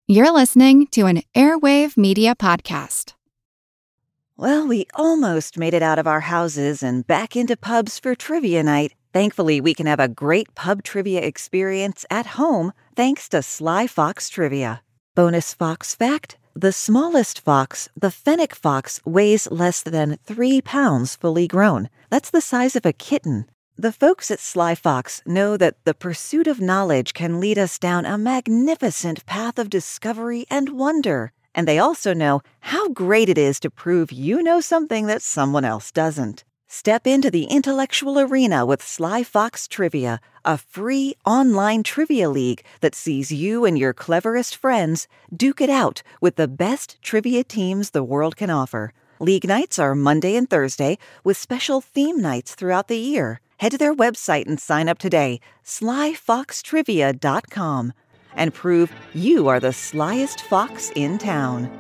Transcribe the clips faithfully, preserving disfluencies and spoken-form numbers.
You're listening to an Airwave Media Podcast. Well, we almost made it out of our houses and back into pubs for trivia night. Thankfully, we can have a great pub trivia experience at home thanks to Sly Fox Trivia. Bonus Fox fact: the smallest fox, the fennec fox, weighs less than three pounds fully grown. That's the size of a kitten. The folks at Sly Fox know that the pursuit of knowledge can lead us down a magnificent path of discovery and wonder. And they also know how great it is to prove you know something that someone else doesn't. Step into the intellectual arena with Sly Fox Trivia, a free online trivia league that sees you and your cleverest friends duke it out with the best trivia teams the world can offer. League nights are Monday and Thursday, with special theme nights throughout the year. Head to their website and sign up today, sly fox trivia dot com, and prove you are the slyest fox in town.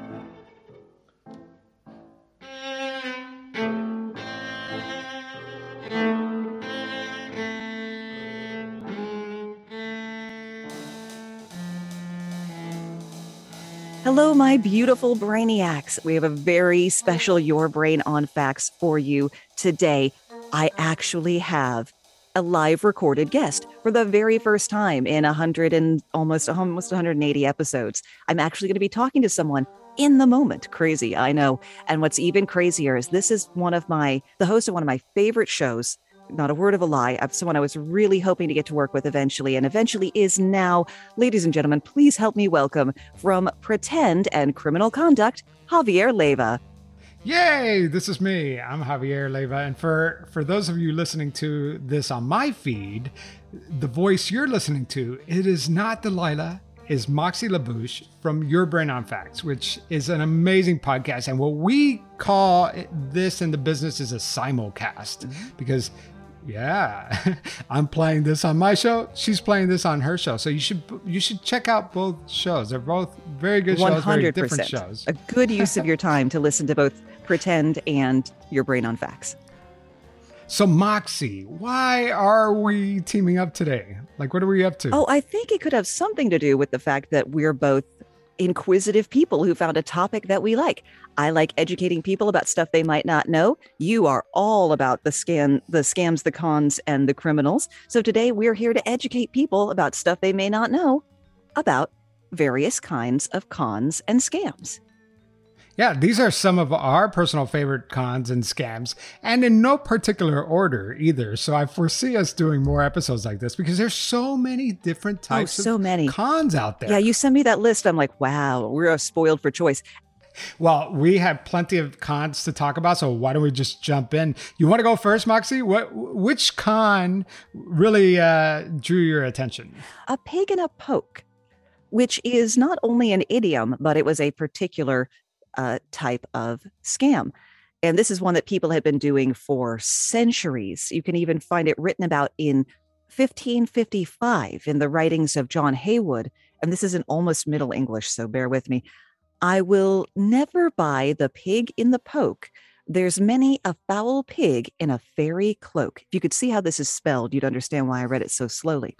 Hello, my beautiful brainiacs. We have a very special Your Brain on Facts for you today. I actually have a live recorded guest for the very first time in a hundred and almost almost one hundred eighty episodes. I'm actually going to be talking to someone in the moment. Crazy, I know. And what's even crazier is this is one of my the host of one of my favorite shows. Not a word of a lie. I'm someone I was really hoping to get to work with eventually, and eventually is now. Ladies and gentlemen, please help me welcome from Pretend and Criminal Conduct, Javier Leiva. Yay, this is me. I'm Javier Leiva. And for, for those of you listening to this on my feed, the voice you're listening to, it is not Delilah, is Moxie LaBouche from Your Brain on Facts, which is an amazing podcast. And what we call this in the business is a simulcast, mm-hmm. because yeah, I'm playing this on my show. She's playing this on her show. So you should you should check out both shows. They're both very good shows, very different shows. A good use of your time to listen to both Pretend and Your Brain on Facts. So Moxie, why are we teaming up today? Like, what are we up to? Oh, I think it could have something to do with the fact that we're both inquisitive people who found a topic that we like. I like educating people about stuff they might not know. You are all about the scam, the scams, the cons, and the criminals. So today we're here to educate people about stuff they may not know about various kinds of cons and scams. Yeah, these are some of our personal favorite cons and scams, and in no particular order either. So I foresee us doing more episodes like this because there's so many different types oh, so of many. cons out there. Yeah, you send me that list. I'm like, wow, we're spoiled for choice. Well, we have plenty of cons to talk about, so why don't we just jump in? You want to go first, Moxie? What, which con really uh, drew your attention? A pig in a poke, which is not only an idiom, but it was a particular uh, type of scam. And this is one that people had been doing for centuries. You can even find it written about in fifteen fifty-five in the writings of John Haywood. And this is in almost Middle English, so bear with me. I will never buy the pig in the poke. There's many a foul pig in a fairy cloak. If you could see how this is spelled, you'd understand why I read it so slowly.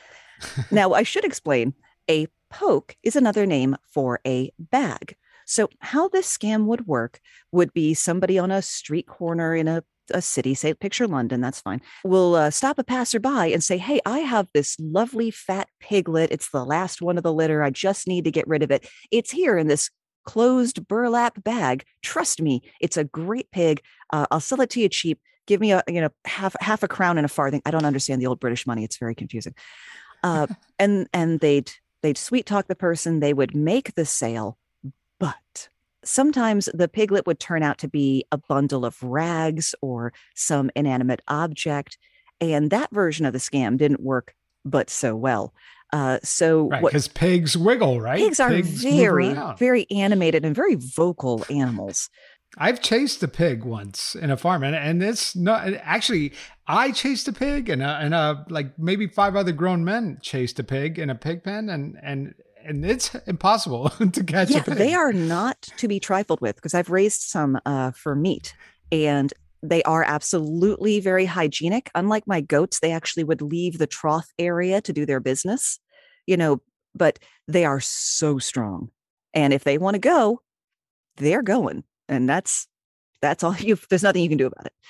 Now, I should explain, a poke is another name for a bag. So how this scam would work would be somebody on a street corner in a, a city, say, picture London, that's fine, will uh, stop a passerby and say, hey, I have this lovely fat piglet. It's the last one of the litter. I just need to get rid of it. It's here in this closed burlap bag. Trust me, it's a great pig. Uh, I'll sell it to you cheap. Give me a, you know, half, half a crown and a farthing. I don't understand the old British money. It's very confusing. Uh, and, and they'd, they'd sweet talk the person. They would make the sale. But sometimes the piglet would turn out to be a bundle of rags or some inanimate object. And that version of the scam didn't work but so well. Uh, so right, because pigs wiggle, right? Pigs are pigs very, very animated and very vocal animals. I've chased a pig once in a farm, and, and it's not actually. I chased a pig, and a, and a, like maybe five other grown men chased a pig in a pig pen, and and and it's impossible to catch yeah, a pig. They are not to be trifled with, because I've raised some uh, for meat, and they are absolutely very hygienic. Unlike my goats, they actually would leave the trough area to do their business. You know, but they are so strong. And if they want to go, they're going. And that's that's all you there's nothing you can do about it.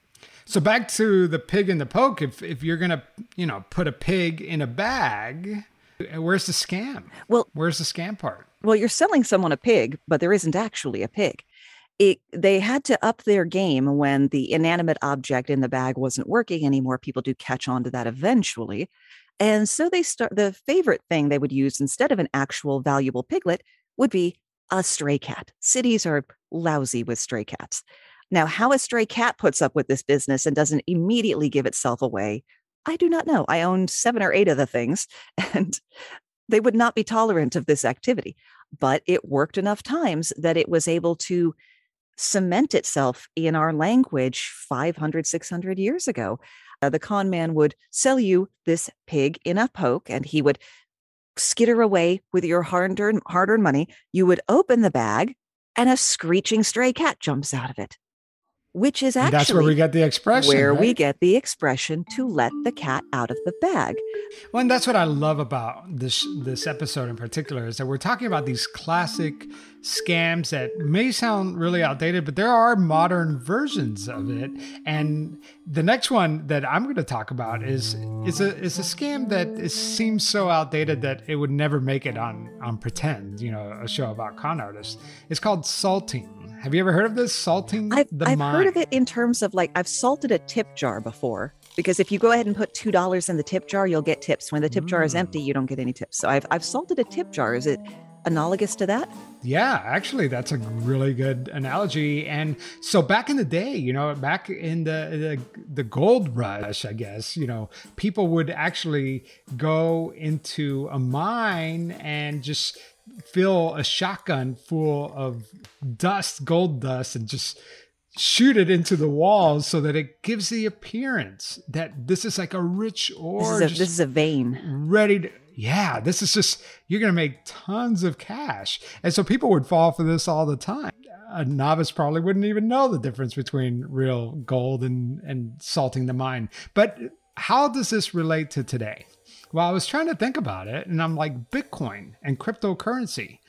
So back to the pig in the poke. If if you're gonna, you know, put a pig in a bag, where's the scam? Well, where's the scam part? Well, you're selling someone a pig, but there isn't actually a pig. It, they had to up their game when the inanimate object in the bag wasn't working anymore. People do catch on to that eventually. And so they start, the favorite thing they would use instead of an actual valuable piglet would be a stray cat. Cities are lousy with stray cats. Now, how a stray cat puts up with this business and doesn't immediately give itself away, I do not know. I owned seven or eight of the things, and they would not be tolerant of this activity. But it worked enough times that it was able to cement itself in our language five hundred, six hundred years ago. Uh, the con man would sell you this pig in a poke, and he would skitter away with your hard-earned, hard-earned money. You would open the bag, and a screeching stray cat jumps out of it, which is actually and that's where we get the expression. Where right? we get the expression to let the cat out of the bag. Well, and that's what I love about this this episode in particular, is that we're talking about these classic scams that may sound really outdated, but there are modern versions of it. And the next one that I'm going to talk about is is a is a scam that is, seems so outdated that it would never make it on on Pretend, you know, a show about con artists. It's called salting. Have you ever heard of this? Salting I've, the I've mind? heard of it in terms of, like, I've salted a tip jar before, because if you go ahead and put two dollars in the tip jar, you'll get tips. When the tip mm. jar is empty, you don't get any tips. So I've I've salted a tip jar. Is it analogous to that? Yeah, actually, that's a really good analogy. And so back in the day, you know, back in the, the the gold rush, I guess, you know, people would actually go into a mine and just fill a shotgun full of dust, gold dust, and just shoot it into the walls so that it gives the appearance that this is like a rich ore. This is a, this is a vein. Ready to, yeah, this is just, you're going to make tons of cash. And so people would fall for this all the time. A novice probably wouldn't even know the difference between real gold and, and salting the mine. But how does this relate to today? Well, I was trying to think about it, and I'm like, Bitcoin and cryptocurrency.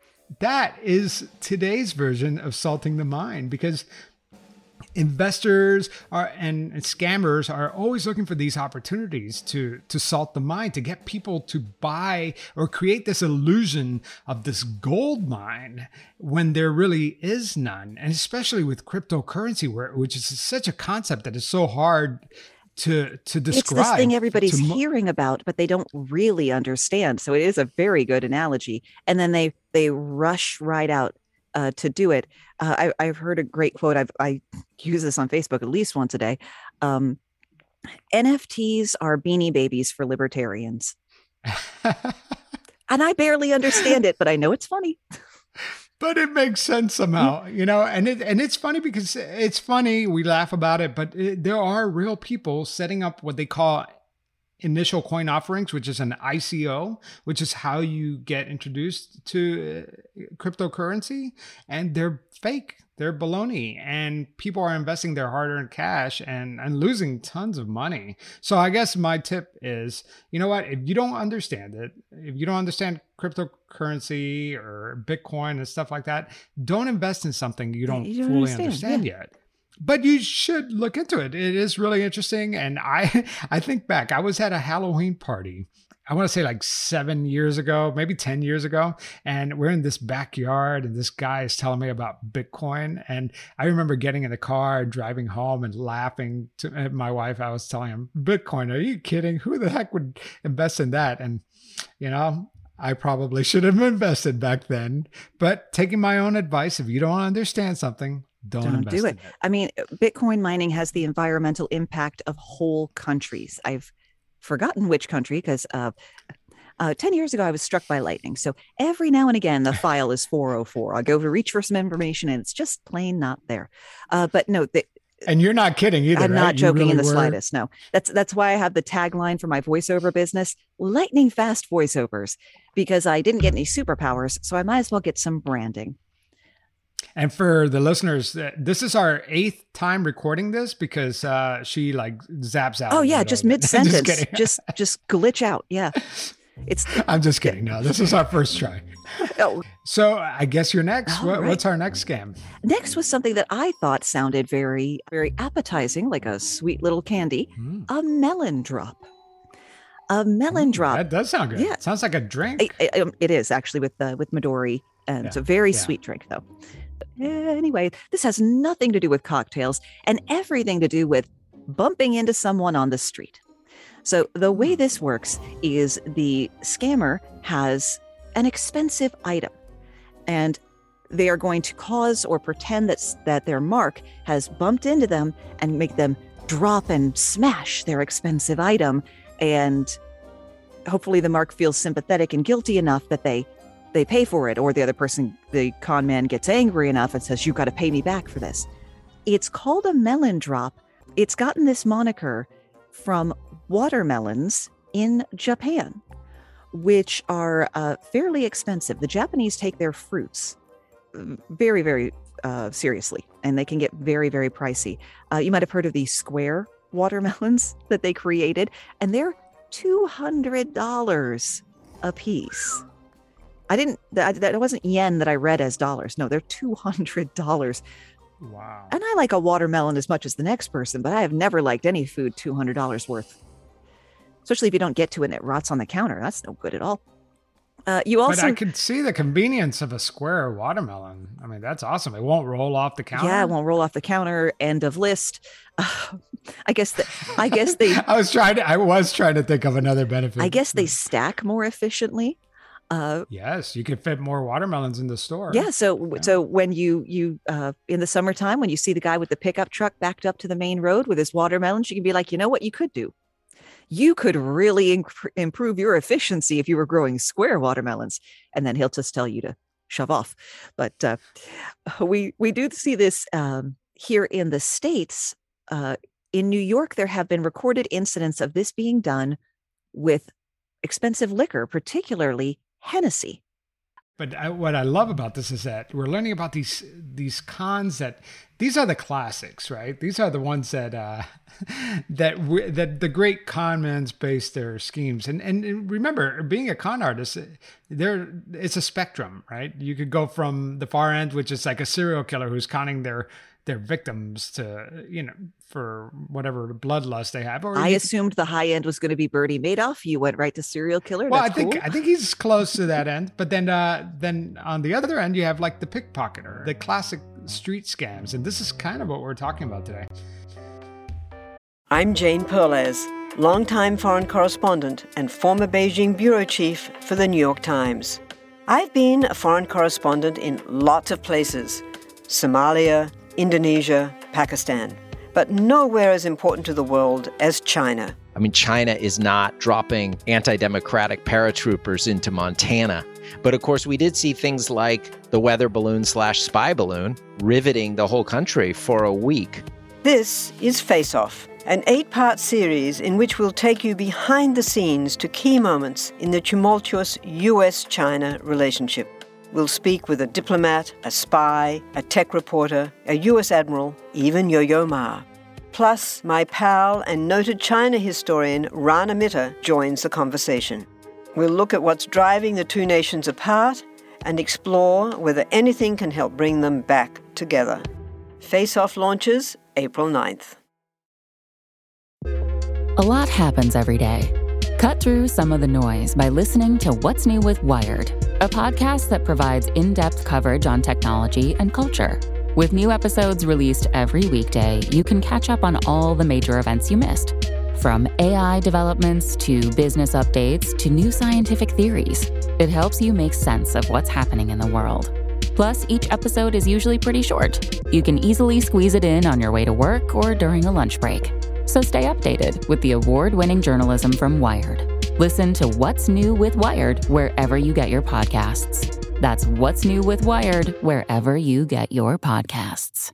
That is today's version of salting the mine, because investors are and, and scammers are always looking for these opportunities to to salt the mine, to get people to buy or create this illusion of this gold mine when there really is none. And especially with cryptocurrency, where which is such a concept that is so hard to to describe. It's this thing everybody's mo- hearing about, but they don't really understand. So it is a very good analogy. And then they they rush right out uh, to do it. Uh, I, I've heard a great quote. I've, I use this on Facebook at least once a day. Um, N F Ts are beanie babies for libertarians. And I barely understand it, but I know it's funny. But it makes sense somehow, you know, and it and it's funny because it's funny. We laugh about it, but it, there are real people setting up what they call initial coin offerings, which is an I C O, which is how you get introduced to cryptocurrency. And they're fake. They're baloney. And people are investing their hard-earned cash and, and losing tons of money. So I guess my tip is, you know what? If you don't understand it, if you don't understand cryptocurrency or Bitcoin and stuff like that, don't invest in something you don't, you don't fully understand, understand yeah. yet. But you should look into it. It is really interesting. And I I think back, I was at a Halloween party, I want to say like seven years ago, maybe ten years ago. And we're in this backyard and this guy is telling me about Bitcoin. And I remember getting in the car, driving home and laughing to my wife. I was telling him, Bitcoin, are you kidding? Who the heck would invest in that? And, you know, I probably should have invested back then. But taking my own advice, if you don't understand something, Don't, Don't do it. it. I mean, Bitcoin mining has the environmental impact of whole countries. I've forgotten which country because uh, uh, ten years ago, I was struck by lightning. So every now and again, the file is four oh four. I'll go to reach for some information and it's just plain not there. Uh, but no, the, and you're not kidding either. I'm right? not joking really in the were... slightest. No, that's that's why I have the tagline for my voiceover business, lightning fast voiceovers, because I didn't get any superpowers. So I might as well get some branding. And for the listeners, this is our eighth time recording this because uh, she like zaps out. Oh yeah, just mid sentence, just, just just glitch out. Yeah. It's. I'm just kidding. No, this is our first try. Oh. So I guess you're next. What, right. What's our next scam? Next was something that I thought sounded very, very appetizing, like a sweet little candy, mm. a melon drop. A melon Ooh, drop. That does sound good. Yeah. It sounds like a drink. It, it, it is actually with uh, with Midori, and yeah. it's a very yeah. sweet drink, though. Anyway, this has nothing to do with cocktails and everything to do with bumping into someone on the street. So the way this works is the scammer has an expensive item, and they are going to cause or pretend that, that their mark has bumped into them and make them drop and smash their expensive item. And hopefully the mark feels sympathetic and guilty enough that they they pay for it, or the other person, the con man, gets angry enough and says, you've got to pay me back for this. It's called a melon drop. It's gotten this moniker from watermelons in Japan, which are uh, fairly expensive. The Japanese take their fruits very, very uh, seriously, and they can get very, very pricey. Uh, you might have heard of these square watermelons that they created, and they're two hundred dollars a piece. I didn't, that, that wasn't yen that I read as dollars. No, they're two hundred dollars. Wow. And I like a watermelon as much as the next person, but I have never liked any food two hundred dollars worth. Especially if you don't get to it and it rots on the counter. That's no good at all. Uh, you also, but I could see the convenience of a square watermelon. I mean, that's awesome. It won't roll off the counter. Yeah, it won't roll off the counter. End of list. Uh, I guess that. I guess they. I was trying to. I was trying to think of another benefit. I guess they stack more efficiently. Uh, yes, you could fit more watermelons in the store. Yeah. So, yeah. so when you you uh, in the summertime, when you see the guy with the pickup truck backed up to the main road with his watermelons, you can be like, you know what you could do. You could really inc- improve your efficiency if you were growing square watermelons. And then he'll just tell you to shove off. But uh, we we do see this um, here in the States. Uh, in New York, there have been recorded incidents of this being done with expensive liquor, particularly Hennessy. But I, what I love about this is that we're learning about these these cons that these are the classics, right? These are the ones that uh, that we, that the great con men base their schemes. And and remember, being a con artist, there it's a spectrum, right? You could go from the far end, which is like a serial killer who's conning their their victims to, you know, for whatever bloodlust they have. Or I you, assumed the high end was going to be Bernie Madoff. You went right to serial killer. Well, That's I think cool. I think he's close to that end. But then uh, then on the other end, you have like the pickpocketer, the classic street scams. And this is kind of what we're talking about today. I'm Jane Perlez, longtime foreign correspondent and former Beijing bureau chief for the New York Times. I've been a foreign correspondent in lots of places: Somalia, Indonesia, Pakistan, but nowhere as important to the world as China. I mean, China is not dropping anti-democratic paratroopers into Montana. But of course, we did see things like the weather balloon slash spy balloon riveting the whole country for a week. This is Face Off, an eight-part series in which we'll take you behind the scenes to key moments in the tumultuous U S China relationship. We'll speak with a diplomat, a spy, a tech reporter, a U S admiral, even Yo-Yo Ma. Plus, my pal and noted China historian Rana Mitter joins the conversation. We'll look at what's driving the two nations apart and explore whether anything can help bring them back together. Face Off launches April ninth. A lot happens every day. Cut through some of the noise by listening to What's New with Wired, a podcast that provides in-depth coverage on technology and culture. With new episodes released every weekday, you can catch up on all the major events you missed. From A I developments to business updates to new scientific theories, it helps you make sense of what's happening in the world. Plus, each episode is usually pretty short. You can easily squeeze it in on your way to work or during a lunch break. So stay updated with the award-winning journalism from Wired. Listen to What's New with Wired wherever you get your podcasts. That's What's New with Wired wherever you get your podcasts.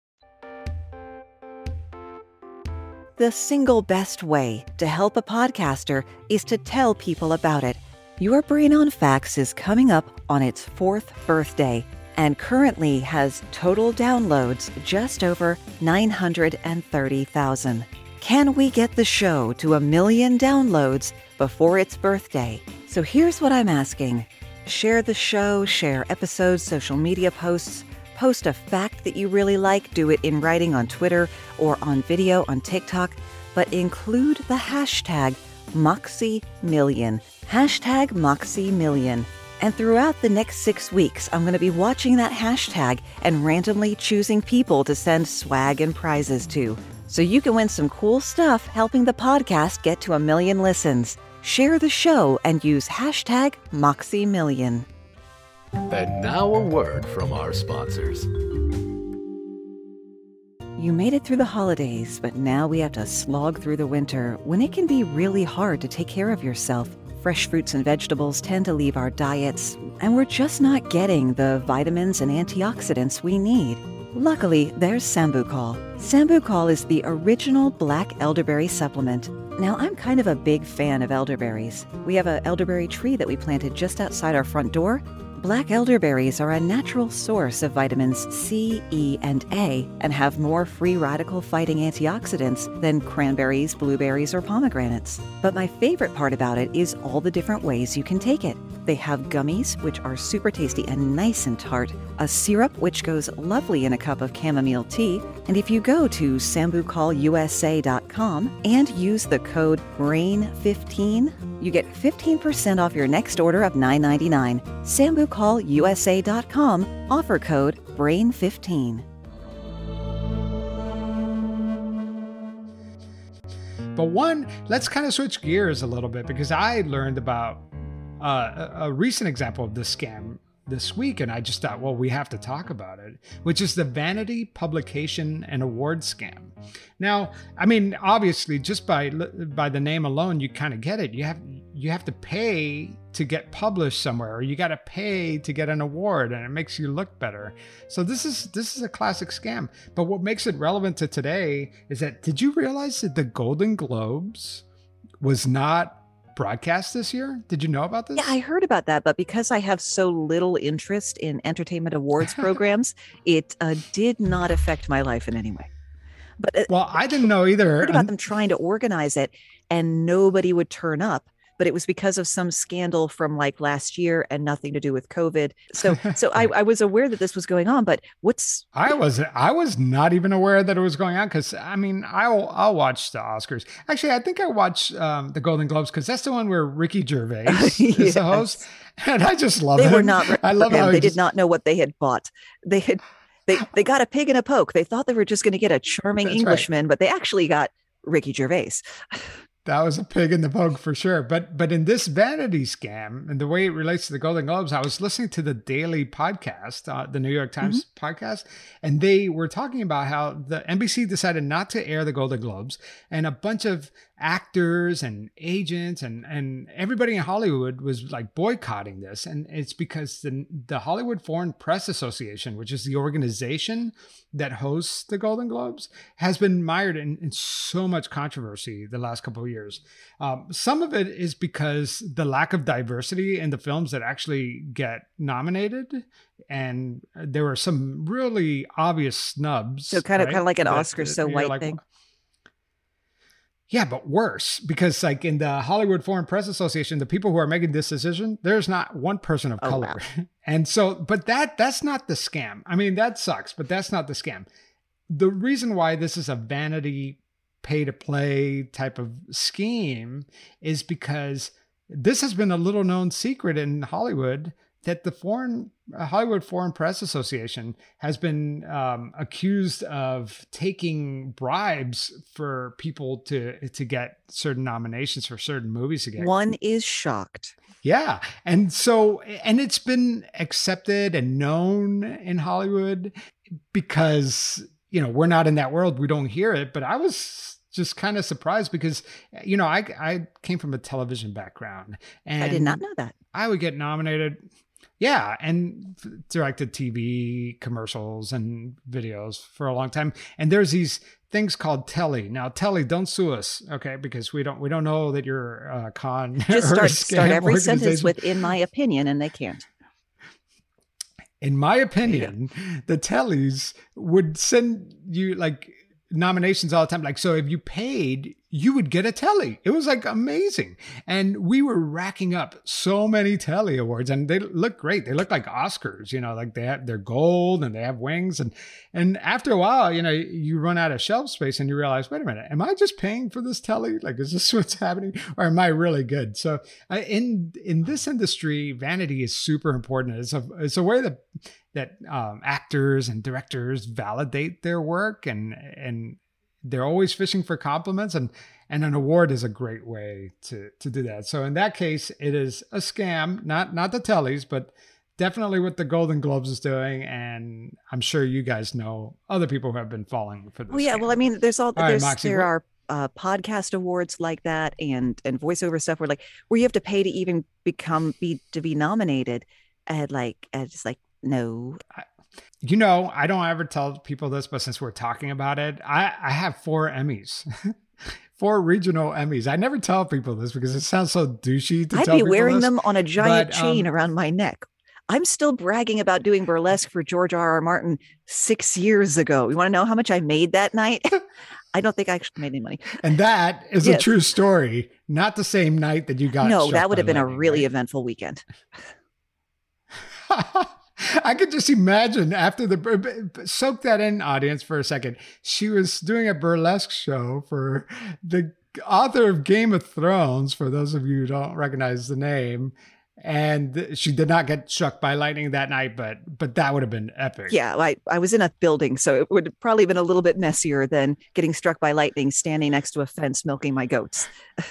The single best way to help a podcaster is to tell people about it. Your Brain on Facts is coming up on its fourth birthday and currently has total downloads just over nine hundred thirty thousand. Can we get the show to a million downloads before its birthday? So here's what I'm asking. Share the show, share episodes, social media posts, post a fact that you really like, do it in writing on Twitter or on video on TikTok, but include the hashtag MoxieMillion. Hashtag MoxieMillion. And throughout the next six weeks, I'm going to be watching that hashtag and randomly choosing people to send swag and prizes to. So you can win some cool stuff helping the podcast get to a million listens. Share the show and use hashtag MoxieMillion. And now a word from our sponsors. You made it through the holidays, but now we have to slog through the winter when it can be really hard to take care of yourself. Fresh fruits and vegetables tend to leave our diets, and we're just not getting the vitamins and antioxidants we need. Luckily, there's Sambucol. Sambucol is the original black elderberry supplement. Now, I'm kind of a big fan of elderberries. We have an elderberry tree that we planted just outside our front door. Black elderberries are a natural source of vitamins C, E, and A, and have more free radical-fighting antioxidants than cranberries, blueberries, or pomegranates. But my favorite part about it is all the different ways you can take it. They have gummies, which are super tasty and nice and tart, a syrup, which goes lovely in a cup of chamomile tea, and if you go to sambucol U S A dot com and use the code brain fifteen, you get fifteen percent off your next order of nine ninety-nine. sambucol U S A dot com, offer code brain fifteen. But one, let's kind of switch gears a little bit, because I learned about uh, a, a recent example of this scam this week, and I just thought, well, we have to talk about it, which is the Vanity Publication and Award scam. Now, I mean, obviously, just by by the name alone, you kind of get it. You have you have to pay to get published somewhere, or you got to pay to get an award, and it makes you look better. So this is this is a classic scam. But what makes it relevant to today is that, did you realize that the Golden Globes was not broadcast this year? Did you know about this? Yeah, I heard about that, but because I have so little interest in entertainment awards programs, it uh, did not affect my life in any way. But uh, well, I didn't know either. I heard about them trying to organize it, and nobody would turn up. But it was because of some scandal from like last year and nothing to do with COVID. So, so I, I was aware that this was going on. But what's I was I was not even aware that it was going on, because I mean I'll I'll watch the Oscars. Actually, I think I watch um, the Golden Globes, because that's the one where Ricky Gervais yes. is the host, and I just love they him. Were not. I love him. how they just... did not know what they had bought. They had they they got a pig in a poke. They thought they were just going to get a charming that's Englishman, right. But they actually got Ricky Gervais. That was a pig in the poke for sure. But but in this vanity scam, and the way it relates to the Golden Globes, I was listening to the Daily podcast, uh, the New York Times mm-hmm. podcast, and they were talking about how the N B C decided not to air the Golden Globes, and a bunch of actors and agents and, and everybody in Hollywood was like boycotting this. And it's because the, the Hollywood Foreign Press Association, which is the organization that hosts the Golden Globes, has been mired in, in so much controversy the last couple of years. Um, some of it is because the lack of diversity in the films that actually get nominated. And there were some really obvious snubs. So kind of, right? kind of like an that, Oscar so white like, thing. Yeah, but worse, because like in the Hollywood Foreign Press Association, the people who are making this decision, there's not one person of oh, color. Wow. And so, but that that's not the scam. I mean, that sucks, but that's not the scam. The reason why this is a vanity pay to play type of scheme is because this has been a little known secret in Hollywood, that the foreign uh, Hollywood Foreign Press Association has been um, accused of taking bribes for people to to get certain nominations for certain movies to get. One is shocked. Yeah. And so, and it's been accepted and known in Hollywood because, you know, we're not in that world. We don't hear it. But I was just kind of surprised because, you know, I, I came from a television background. And I did not know that. I would get nominated. Yeah, and directed T V commercials and videos for a long time. And there's these things called Telly. Now, Telly, don't sue us, okay? Because we don't we don't know that you're a con. Just or start a start every sentence organization. with "in my opinion," and they can't. In my opinion, the Tellys would send you like nominations all the time. Like, so if you paid, you would get a telly. It was like amazing. And we were racking up so many telly awards, and they look great. They look like Oscars, you know, like they have, they're gold and they have wings. And, and after a while, you know, you run out of shelf space and you realize, wait a minute, am I just paying for this telly? Like, is this what's happening? Or am I really good? So uh, in, in this industry, vanity is super important. It's a, it's a way that, that um, actors and directors validate their work, and, and, they're always fishing for compliments, and, and an award is a great way to, to do that. So in that case, it is a scam, not, not the tellies, but definitely what the Golden Globes is doing. And I'm sure you guys know other people who have been falling for this. Well, yeah. scam. Well, I mean, there's all, all there's, right, Moxie, there what, are uh, podcast awards like that, and, and voiceover stuff where like, where you have to pay to even become, be, to be nominated. And like, and just like, no, I, You know, I don't ever tell people this, but since we're talking about it, I, I have four Emmys, four regional Emmys. I never tell people this because it sounds so douchey to I'd tell be people wearing this, them on a giant but, chain um, around my neck. I'm still bragging about doing burlesque for George R. R. Martin six years ago. You want to know how much I made that night? I don't think I actually made any money. And that is Yes. a true story, not the same night that you got No, struck that would by have been a lightning, really right? eventful weekend. I could just imagine after the soak that in, audience, for a second. She was doing a burlesque show for the author of Game of Thrones, for those of you who don't recognize the name. And she did not get struck by lightning that night, but but that would have been epic. Yeah, I, I was in a building, so it would have probably been a little bit messier than getting struck by lightning standing next to a fence milking my goats.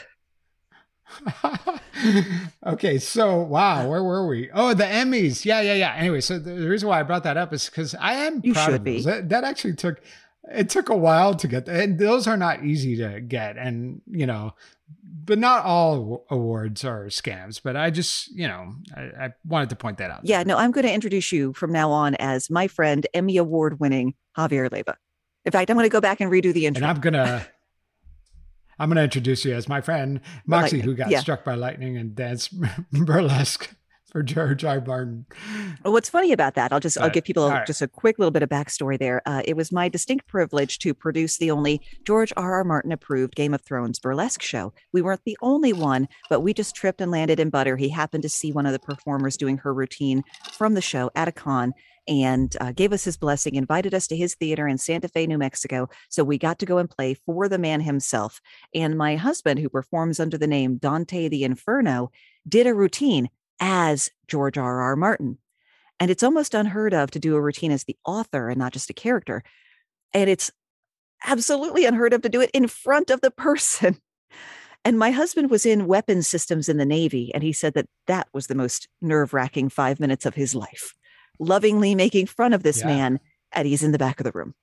Okay, so wow, where were we? Oh, the Emmys. Yeah, yeah, yeah. Anyway, so the, the reason why I brought that up is because I am You proud should of those. be. That, that actually took it took a while to get, and those are not easy to get, and you know, but not all awards are scams. But I just, you know, I, I wanted to point that out. Yeah, no, I'm going to introduce you from now on as my friend, Emmy Award winning Javier Leiva. In fact, I'm going to go back and redo the intro. And I'm gonna. I'm going to introduce you as my friend, Moxie, Lightning, who got yeah. struck by lightning and danced burlesque for George R. Martin. Well, what's funny about that, I'll just, I'll But, give people all right. just a quick little bit of backstory there. Uh, it was my distinct privilege to produce the only George R. R. Martin approved Game of Thrones burlesque show. We weren't the only one, but we just tripped and landed in butter. He happened to see one of the performers doing her routine from the show at a con, and uh, gave us his blessing, invited us to his theater in Santa Fe, New Mexico. So we got to go and play for the man himself. And my husband, who performs under the name Dante the Inferno, did a routine as George R. R. Martin. And it's almost unheard of to do a routine as the author and not just a character. And it's absolutely unheard of to do it in front of the person. And my husband was in weapons systems in the Navy, and he said that that was the most nerve-wracking five minutes of his life. Lovingly making fun of this Yeah. man, and he's in the back of the room.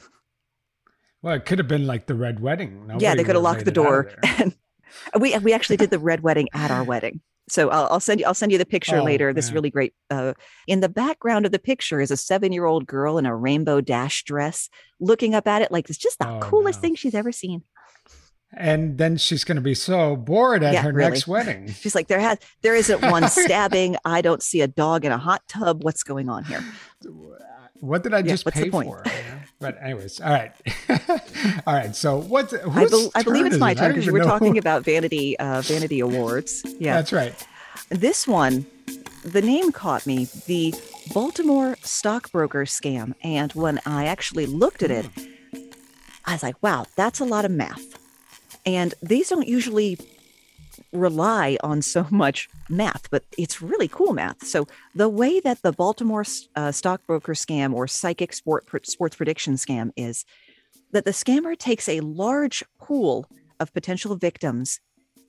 Well, it could have been like the Red Wedding. yeah, Nobody they could have would locked made the it out of door, there. and we we actually did the red wedding at our wedding. So I'll, I'll send you I'll send you the picture Oh, later. This man. really great. Uh, in the background of the picture is a seven-year-old girl in a rainbow dash dress, looking up at it like it's just the Oh, coolest no. thing she's ever seen. And then she's going to be so bored at Yeah, her really. next wedding. She's like, there has there isn't one stabbing. I don't see a dog in a hot tub. What's going on here? What did I Yeah, just what's the pay point? for? you know? But anyways, all right. All right. So what? I, bel I believe it's my turn because you were talking about. about vanity uh, vanity awards. Yeah, That's right. this one, the name caught me, the Baltimore stockbroker scam. And when I actually looked at it, I was like, wow, that's a lot of math. And these don't usually rely on so much math, but it's really cool math. So the way that the Baltimore uh, stockbroker scam or psychic sport, sports prediction scam is that the scammer takes a large pool of potential victims.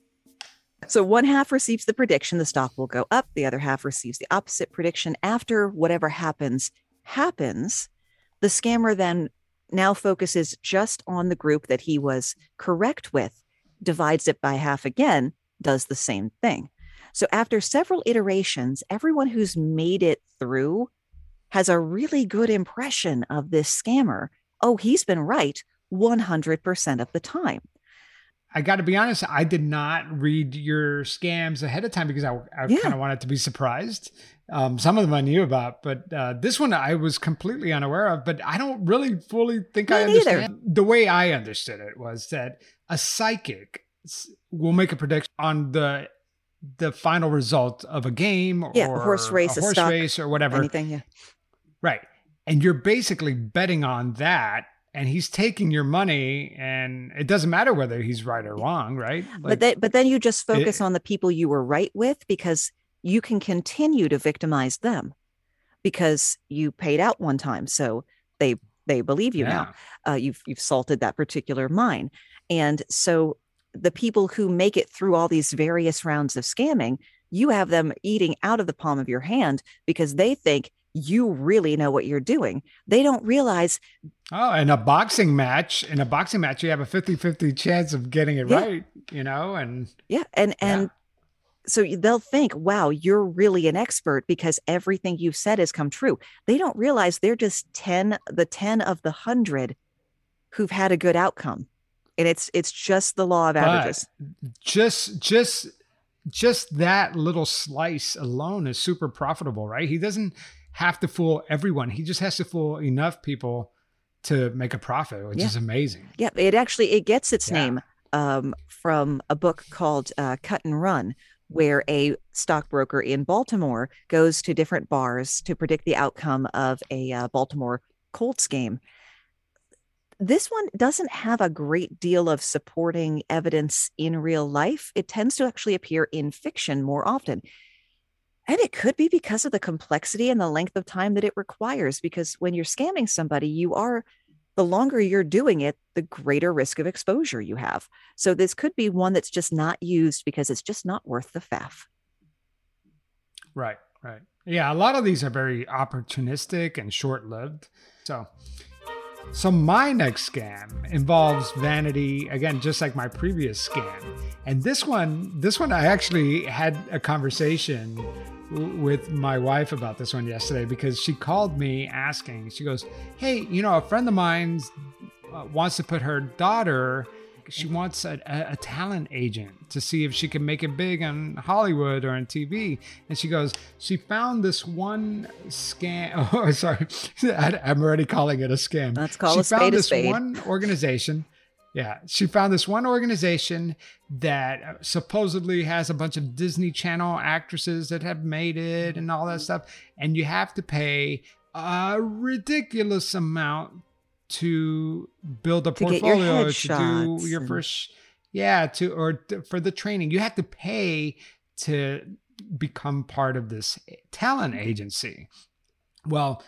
So one half receives the prediction, the stock will go up. The other half receives the opposite prediction. After whatever happens, happens, the scammer then now focuses just on the group that he was correct with, divides it by half again, does the same thing. So after several iterations, everyone who's made it through has a really good impression of this scammer. Oh, he's been right one hundred percent of the time. I got to be honest. I did not read your scams ahead of time because I, I Yeah. kind of wanted to be surprised. Um, some of them I knew about, but uh, this one I was completely unaware of, but I don't really fully think Me I neither. understand. The way I understood it was that a psychic s- will make a prediction on the the final result of a game Yeah, or a horse race, a a horse stock, race or whatever. Anything, yeah. Right. And you're basically betting on that, and he's taking your money, and it doesn't matter whether he's right or wrong, right? Like, But then, but then you just focus it- on the people you were right with, because you can continue to victimize them because you paid out one time, so they they believe you now. Uh, you've you've salted that particular mine, and so the people who make it through all these various rounds of scamming, you have them eating out of the palm of your hand because they think you really know what you're doing. They don't realize. Oh, in a boxing match, in a boxing match, you have a fifty-fifty chance of getting it Yeah. right, you know, and Yeah, and and. Yeah. So they'll think, wow, you're really an expert because everything you've said has come true. They don't realize they're just ten, the ten of the hundred who've had a good outcome. And it's it's just the law of averages. But just just just that little slice alone is super profitable, right? He doesn't have to fool everyone. He just has to fool enough people to make a profit, which Yeah. is amazing. Yeah, it actually, it gets its Yeah. name um, from a book called uh, Cut and Run, where a stockbroker in Baltimore goes to different bars to predict the outcome of a uh, Baltimore Colts game. This one doesn't have a great deal of supporting evidence in real life. It tends to actually appear in fiction more often. And it could be because of the complexity and the length of time that it requires, because when you're scamming somebody, you are, the longer you're doing it, the greater risk of exposure you have. So this could be one that's just not used because it's just not worth the faff. Right, right. Yeah, a lot of these are very opportunistic and short-lived. So, so my next scam involves vanity, again, just like my previous scam. And this one, this one, I actually had a conversation w- with my wife about this one yesterday because she called me asking, she goes, hey, you know, a friend of mine uh, wants to put her daughter, she wants a, a, a talent agent to see if she can make it big on Hollywood or on T V. And she goes, she found this one scam. Oh, sorry. I'm already calling it a scam. Let's call she a spade found a this spade. one organization. Yeah. She found this one organization that supposedly has a bunch of Disney Channel actresses that have made it and all that stuff. And you have to pay a ridiculous amount to build a To get your portfolio, to headshots do your and- first, yeah, to, or to, for the training. You have to pay to become part of this talent agency. Well,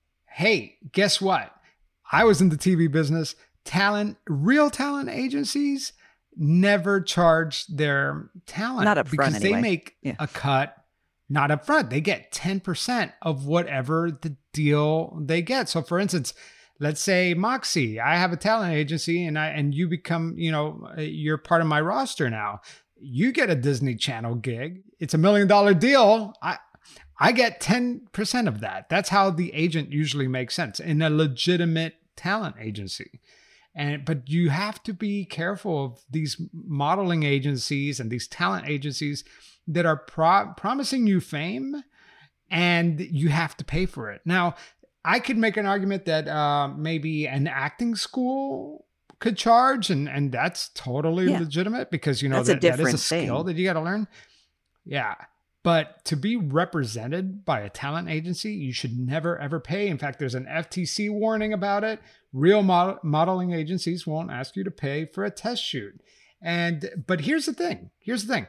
hey, guess what? I was in the T V business. Talent, real talent agencies never charge their talent. Not up front, because anyway. they make Yeah. a cut, not up front. They get ten percent of whatever the deal they get. So for instance, let's say Moxie, I have a talent agency and I, and you become, you know, you're part of my roster now. You get a Disney Channel gig. It's a million dollar deal. I, I get ten percent of that. That's how the agent usually makes sense in a legitimate talent agency. And, but you have to be careful of these modeling agencies and these talent agencies that are pro- promising you fame, and you have to pay for it. Now, I could make an argument that uh, maybe an acting school could charge, and, and that's totally Yeah. legitimate because, you know, That's a that, that is a different skill thing. that you got to learn. Yeah. But to be represented by a talent agency, you should never, ever pay. In fact, there's an F T C warning about it. Real mod- modeling agencies won't ask you to pay for a test shoot. And, but here's the thing. Here's the thing.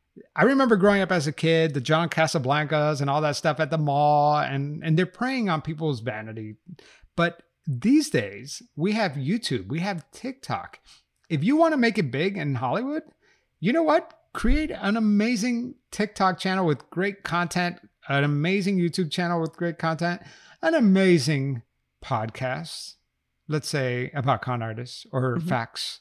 I remember growing up as a kid, the John Casablancas and all that stuff at the mall, and, and they're preying on people's vanity. But these days, we have YouTube, we have TikTok. If you want to make it big in Hollywood, you know what? Create an amazing TikTok channel with great content, an amazing YouTube channel with great content, an amazing podcast, let's say about con artists or Mhm. facts.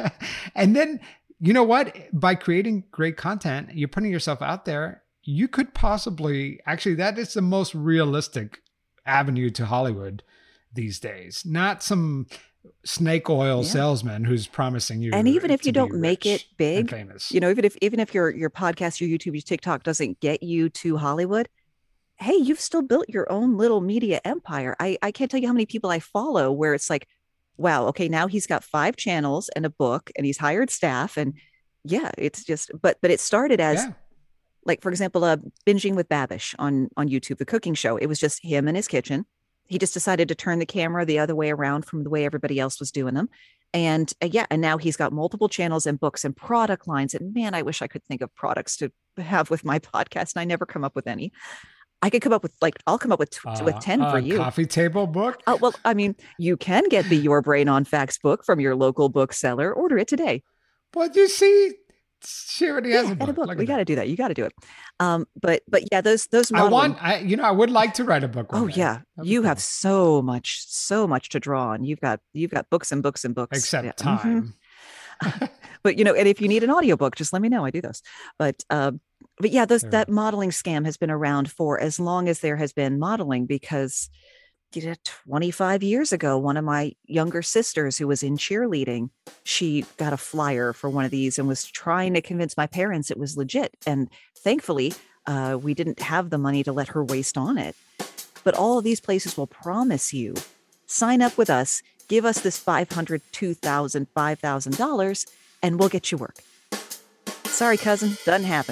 And then, you know what? By creating great content, you're putting yourself out there. You could possibly, actually, that is the most realistic avenue to Hollywood these days. Not some snake oil Yeah. salesman who's promising you. And even if to you be don't make rich it big, and famous. you know, even if even if your your podcast, your YouTube, your TikTok doesn't get you to Hollywood, hey, you've still built your own little media empire. I, I can't tell you how many people I follow where it's like, wow, okay, now he's got five channels and a book and he's hired staff. And yeah, it's just, but, but it started as Yeah. like, for example, uh, Binging with Babish on, on YouTube, the cooking show. It was just him in his kitchen. He just decided to turn the camera the other way around from the way everybody else was doing them. And uh, yeah, and now he's got multiple channels and books and product lines. And man, I wish I could think of products to have with my podcast. And I never come up with any. I could come up with like, I'll come up with, Uh, with ten for uh, you. Coffee table book. Oh, well, I mean, you can get the Your Brain on Facts book from your local bookseller. Order it today. But you see, she already has Yeah, a and book. a book. Look We at got to that. do that. You got to do it. Um, but but yeah, those those. I modeling- want, I, you know, I would like to write a book. one Oh day. yeah, That'd be you cool. have so much, so much to draw on. You've got you've got books and books and books. Except Yeah, mhm. time. But you know, and if you need an audiobook, just let me know. I do those. But uh, but yeah, those There. that modeling scam has been around for as long as there has been modeling, because you know, twenty-five years ago, one of my younger sisters who was in cheerleading, she got a flyer for one of these and was trying to convince my parents it was legit. And thankfully, uh, we didn't have the money to let her waste on it. But all of these places will promise you, sign up with us, give us this five hundred dollars, two thousand dollars, five thousand dollars, and we'll get you work. Sorry, cousin, doesn't happen.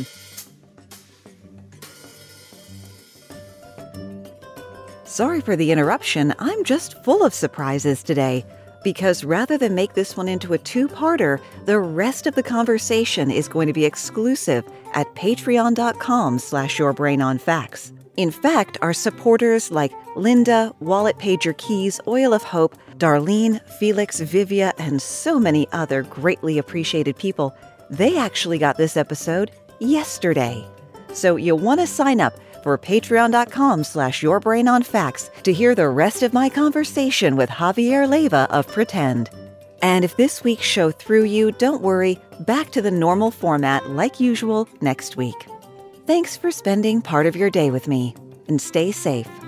Sorry for the interruption. I'm just full of surprises today. Because rather than make this one into a two-parter, the rest of the conversation is going to be exclusive at patreon.com slash yourbrainonfacts. In fact, our supporters like Linda, Wallet Pager Keys, Oil of Hope, Darlene, Felix, Vivia, and so many other greatly appreciated people, they actually got this episode yesterday. So you want to sign up for patreon.com slash yourbrainonfacts to hear the rest of my conversation with Javier Leiva of Pretend. And if this week's show threw you, don't worry, back to the normal format like usual next week. Thanks for spending part of your day with me, and stay safe.